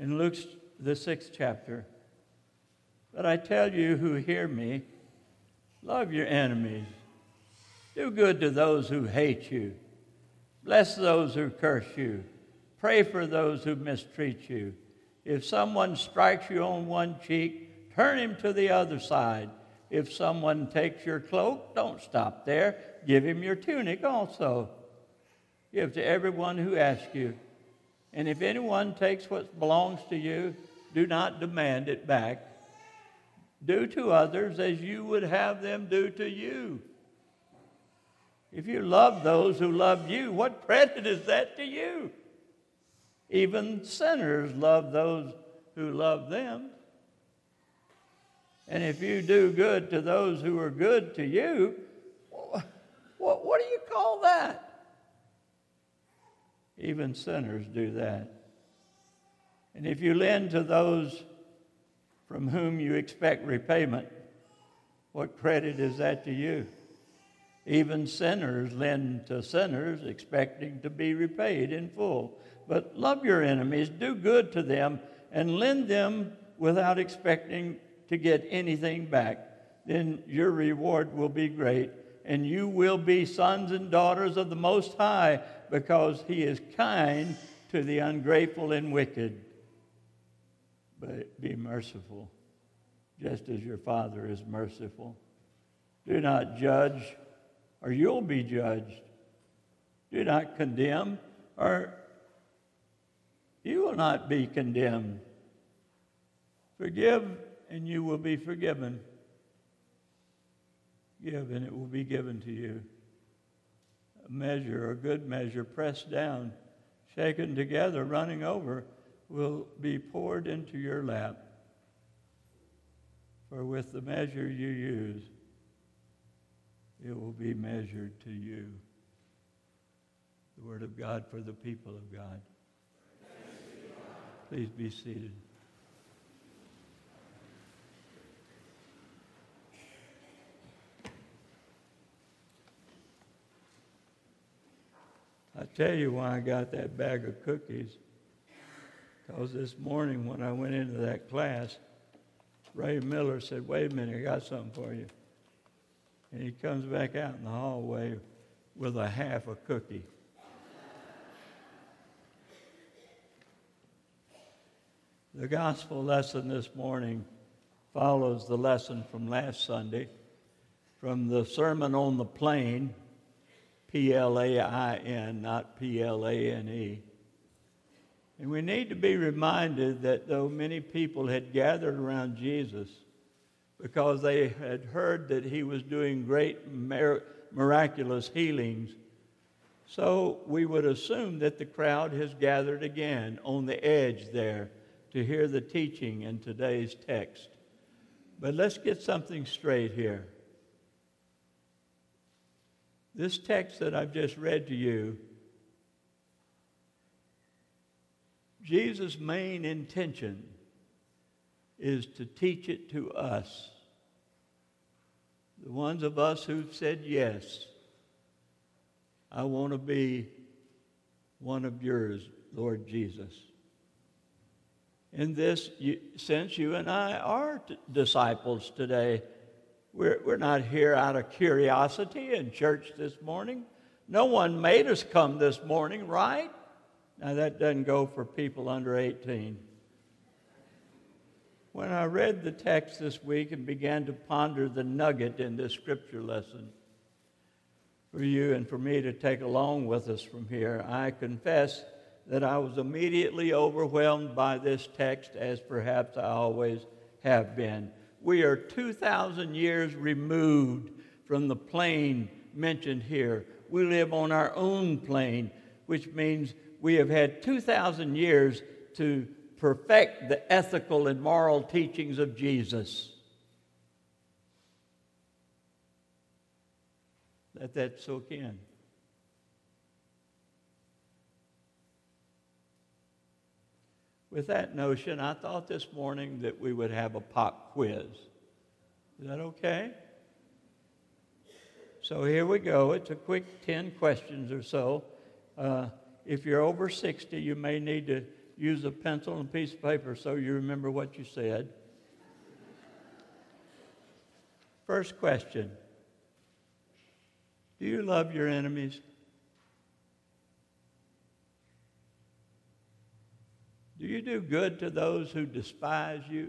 in Luke, the 6th chapter. But I tell you who hear me, love your enemies. Do good to those who hate you. Bless those who curse you. Pray for those who mistreat you. If someone strikes you on one cheek, turn him to the other side. If someone takes your cloak, don't stop there. Give him your tunic also. Give to everyone who asks you. And if anyone takes what belongs to you, do not demand it back. Do to others as you would have them do to you. If you love those who love you, what credit is that to you? Even sinners love those who love them. And if you do good to those who are good to you, what do you call that? Even sinners do that. And if you lend to those from whom you expect repayment, what credit is that to you? Even sinners lend to sinners, expecting to be repaid in full. But love your enemies, do good to them, and lend them without expecting to get anything back. Then your reward will be great, and you will be sons and daughters of the Most High, because He is kind to the ungrateful and wicked. But be merciful, just as your Father is merciful. Do not judge, or you'll be judged. Do not condemn, or you will not be condemned. Forgive, and you will be forgiven. Give, and it will be given to you. A measure, a good measure, pressed down, shaken together, running over, will be poured into your lap. For with the measure you use, it will be measured to you. The word of God for the people of God. Please be seated. I tell you why I got that bag of cookies. Because this morning when I went into that class, Ray Miller said, "Wait a minute, I got something for you." And he comes back out in the hallway with a half a cookie. The gospel lesson this morning follows the lesson from last Sunday, from the Sermon on the Plain, P-L-A-I-N, not P-L-A-N-E. And we need to be reminded that though many people had gathered around Jesus because they had heard that He was doing great miraculous healings, so we would assume that the crowd has gathered again on the edge there to hear the teaching in today's text. But let's get something straight here. This text that I've just read to you, Jesus' main intention is to teach it to us. The ones of us who've said, yes, I want to be one of yours, Lord Jesus. In this, since you and I are disciples today, we're not here out of curiosity in church this morning. No one made us come this morning, right? Now, that doesn't go for people under 18. When I read the text this week and began to ponder the nugget in this scripture lesson for you and for me to take along with us from here, I confess that I was immediately overwhelmed by this text, as perhaps I always have been. We are 2,000 years removed from the plane mentioned here. We live on our own plane, which means we have had 2,000 years to perfect the ethical and moral teachings of Jesus. Let that soak in. With that notion, I thought this morning that we would have a pop quiz. Is that okay? So here we go. It's a quick 10 questions or so. If you're over 60, you may need to use a pencil and a piece of paper so you remember what you said. First question. Do you love your enemies? Do you do good to those who despise you?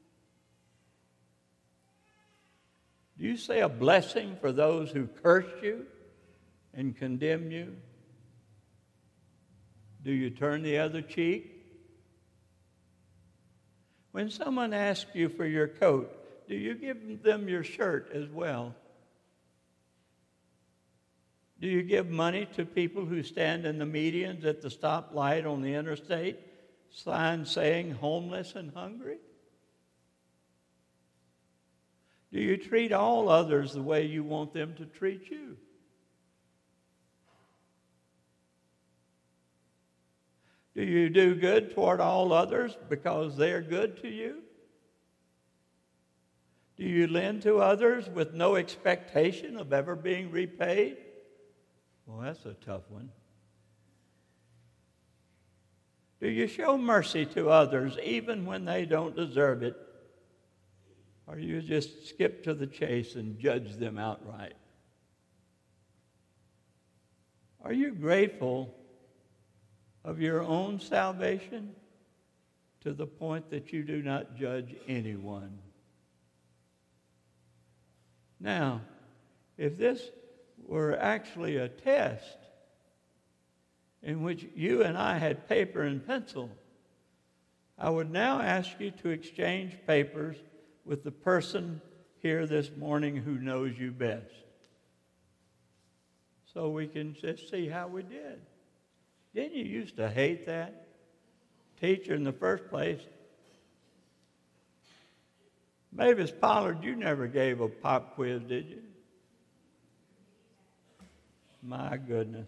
Do you say a blessing for those who curse you and condemn you? Do you turn the other cheek? When someone asks you for your coat, do you give them your shirt as well? Do you give money to people who stand in the medians at the stoplight on the interstate, signs saying homeless and hungry? Do you treat all others the way you want them to treat you? Do you do good toward all others because they're good to you? Do you lend to others with no expectation of ever being repaid? Well, that's a tough one. Do you show mercy to others even when they don't deserve it? Or you just skip to the chase and judge them outright? Are you grateful of your own salvation to the point that you do not judge anyone? Now, if this were actually a test in which you and I had paper and pencil, I would now ask you to exchange papers with the person here this morning who knows you best, so we can just see how we did. Didn't you used to hate that? Teacher in the first place. Mavis Pollard, you never gave a pop quiz, did you? My goodness.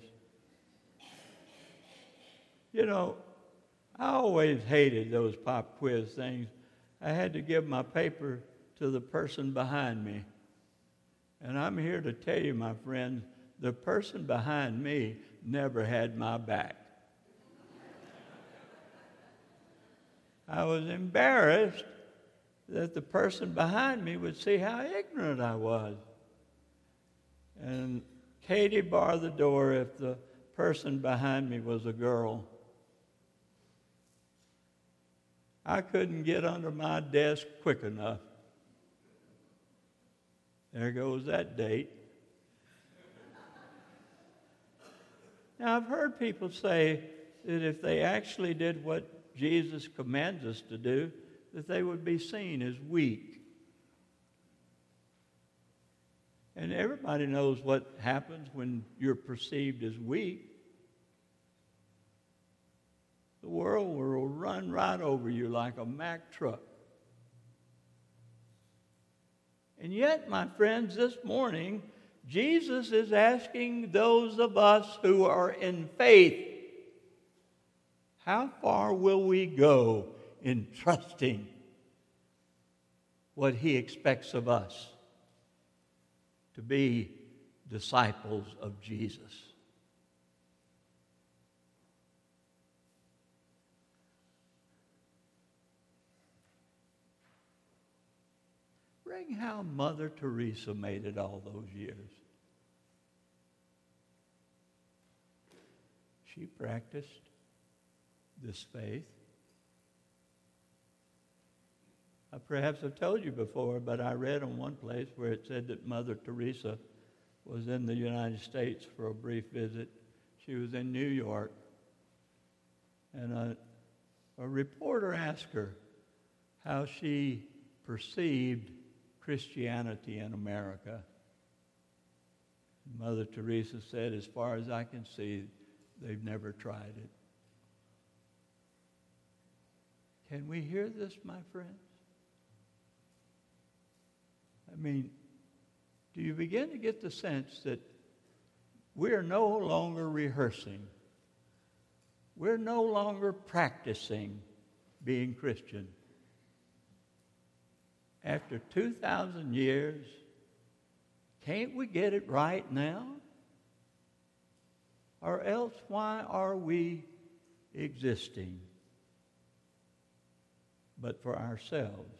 You know, I always hated those pop quiz things. I had to give my paper to the person behind me. And I'm here to tell you, my friends, the person behind me never had my back. I was embarrassed that the person behind me would see how ignorant I was. And Katie barred the door if the person behind me was a girl. I couldn't get under my desk quick enough. There goes that date. Now, I've heard people say that if they actually did what Jesus commands us to do, that they would be seen as weak. And everybody knows what happens when you're perceived as weak. The world will run right over you like a Mack truck. And yet, my friends, this morning, Jesus is asking those of us who are in faith, how far will we go in trusting what He expects of us to be disciples of Jesus? Bring how Mother Teresa made it all those years. She practiced this faith. I perhaps have told you before, but I read in one place where it said that Mother Teresa was in the United States for a brief visit. She was in New York, and a reporter asked her how she perceived Christianity in America. Mother Teresa said, as far as I can see, they've never tried it. Can we hear this, my friends? I mean, do you begin to get the sense that we are no longer rehearsing? We're no longer practicing being Christian. After 2,000 years, can't we get it right now? Or else, why are we existing? but for ourselves.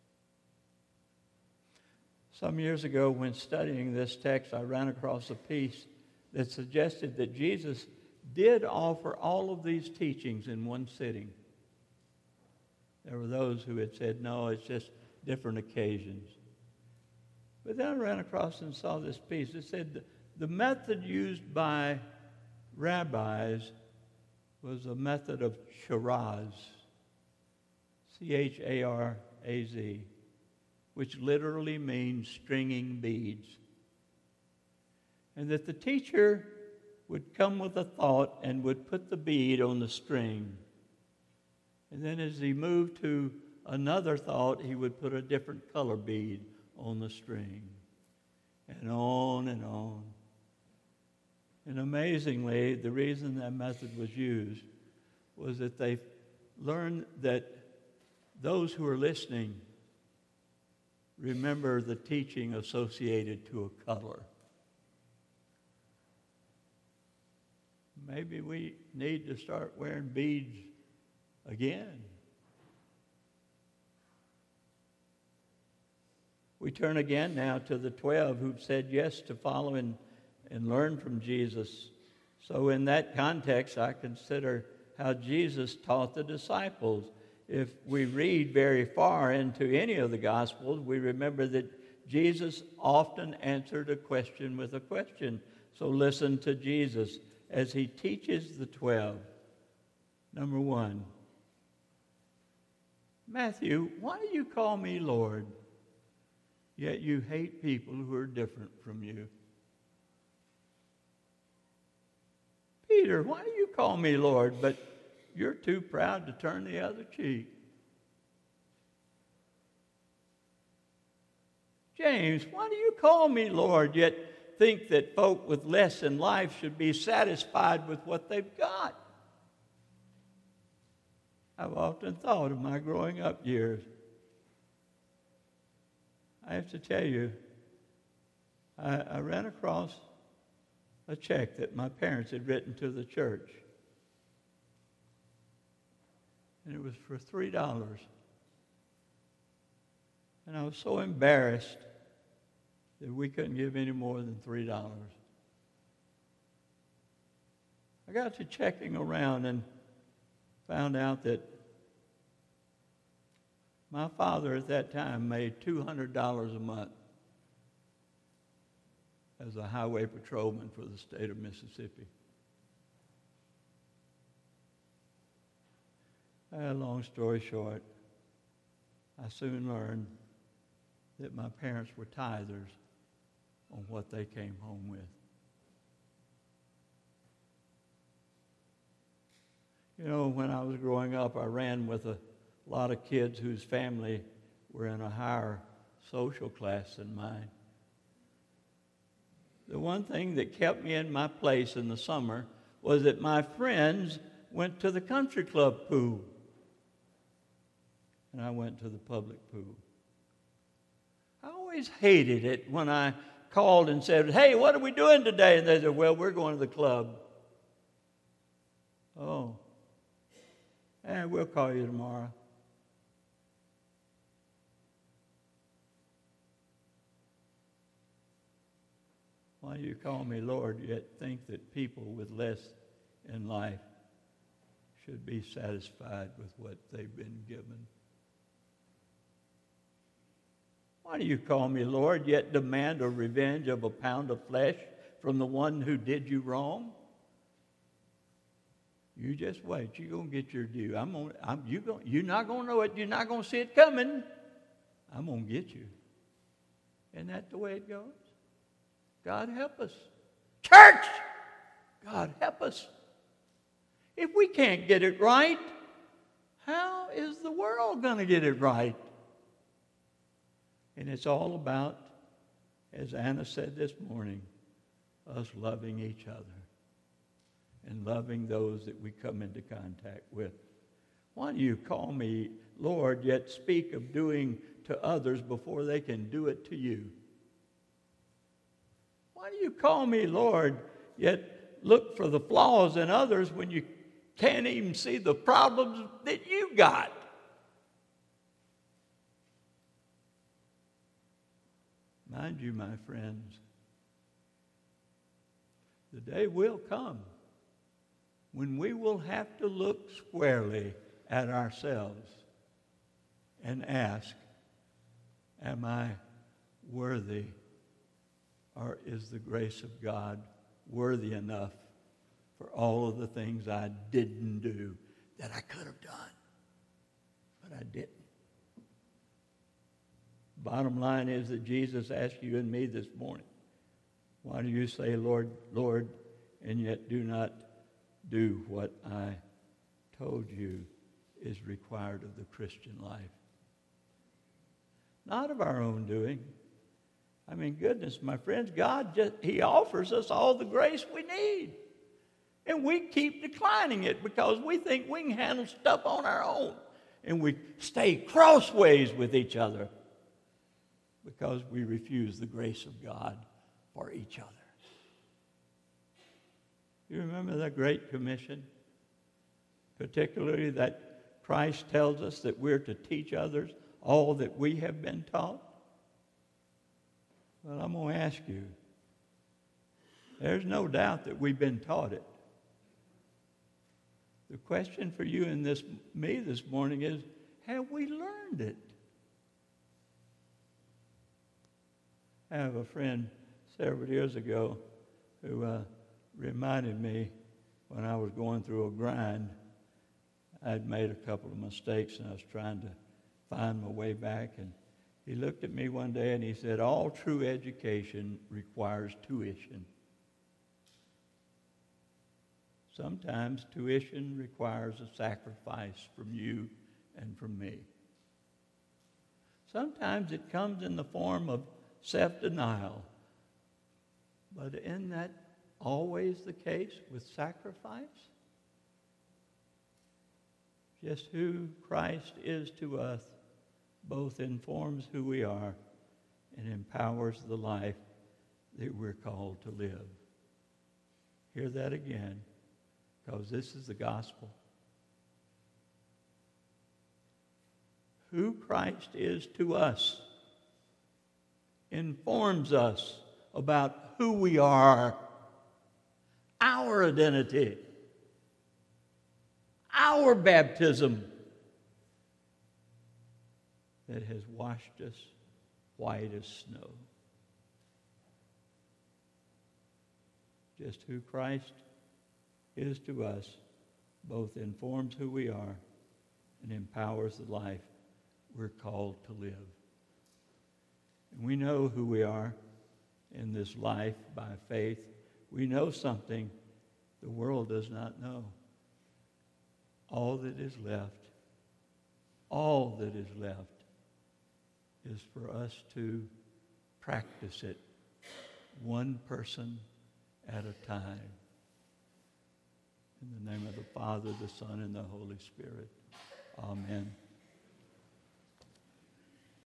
Some years ago, when studying this text, I ran across a piece that suggested that Jesus did offer all of these teachings in one sitting. There were those who had said, no, it's just different occasions. But then I ran across and saw this piece. It said the method used by rabbis was a method of charaz, C-H-A-R-A-Z, which literally means stringing beads. And that the teacher would come with a thought and would put the bead on the string. And then as he moved to another thought, he would put a different color bead on the string. And on and on. And amazingly, the reason that method was used was that they learned that those who are listening remember the teaching associated to a color. Maybe we need to start wearing beads again. We turn again now to the 12 who've said yes to follow and learn from Jesus. So in that context, I consider how Jesus taught the disciples. If we read very far into any of the Gospels, we remember that Jesus often answered a question with a question. So listen to Jesus as he teaches the 12. Number 1, Matthew, why do you call me Lord, yet you hate people who are different from you? Peter, why do you call me Lord, but you're too proud to turn the other cheek? James, why do you call me Lord, yet think that folk with less in life should be satisfied with what they've got? I've often thought of my growing up years. I have to tell you, I ran across a check that my parents had written to the church. And it was for $3. And I was so embarrassed that we couldn't give any more than $3. I got to checking around and found out that my father at that time made $200 a month as a highway patrolman for the state of Mississippi. Long story short, I soon learned that my parents were tithers on what they came home with. You know, when I was growing up, I ran with a lot of kids whose family were in a higher social class than mine. The one thing that kept me in my place in the summer was that my friends went to the country club pool, and I went to the public pool. I always hated it when I called and said, hey, what are we doing today? And they said, well, we're going to the club. Oh, we'll call you tomorrow. Why do you call me Lord, yet think that people with less in life should be satisfied with what they've been given? Why do you call me Lord, yet demand a revenge of a pound of flesh from the one who did you wrong? You just wait. You're going to get your due. You're not going to know it. You're not going to see it coming. I'm going to get you. Isn't that the way it goes? God help us. Church! God help us. If we can't get it right, how is the world going to get it right? And it's all about, as Anna said this morning, us loving each other and loving those that we come into contact with. Why do you call me Lord, yet speak of doing to others before they can do it to you? Why do you call me Lord, yet look for the flaws in others when you can't even see the problems that you got? Mind you, my friends, the day will come when we will have to look squarely at ourselves and ask, am I worthy, or is the grace of God worthy enough for all of the things I didn't do that I could have done, but I didn't? Bottom line is that Jesus asked you and me this morning, why do you say, Lord, Lord, and yet do not do what I told you is required of the Christian life? Not of our own doing. I mean, goodness, my friends, God He offers us all the grace we need. And we keep declining it because we think we can handle stuff on our own. And we stay crossways with each other because we refuse the grace of God for each other. You remember the Great Commission? Particularly that Christ tells us that we're to teach others all that we have been taught? Well, I'm going to ask you, there's no doubt that we've been taught it. The question for you and me this morning is, have we learned it? I have a friend several years ago who reminded me when I was going through a grind, I'd made a couple of mistakes and I was trying to find my way back. And he looked at me one day and he said, all true education requires tuition. Sometimes tuition requires a sacrifice from you and from me. Sometimes it comes in the form of self-denial. But isn't that always the case with sacrifice? Just who Christ is to us both informs who we are and empowers the life that we're called to live. Hear that again, because this is the gospel. Who Christ is to us informs us about who we are, our identity, our baptism that has washed us white as snow. Just who Christ is to us both informs who we are and empowers the life we're called to live. And we know who we are in this life by faith. We know something the world does not know. All that is left is for us to practice it one person at a time. In the name of the Father, the Son, and the Holy Spirit. Amen.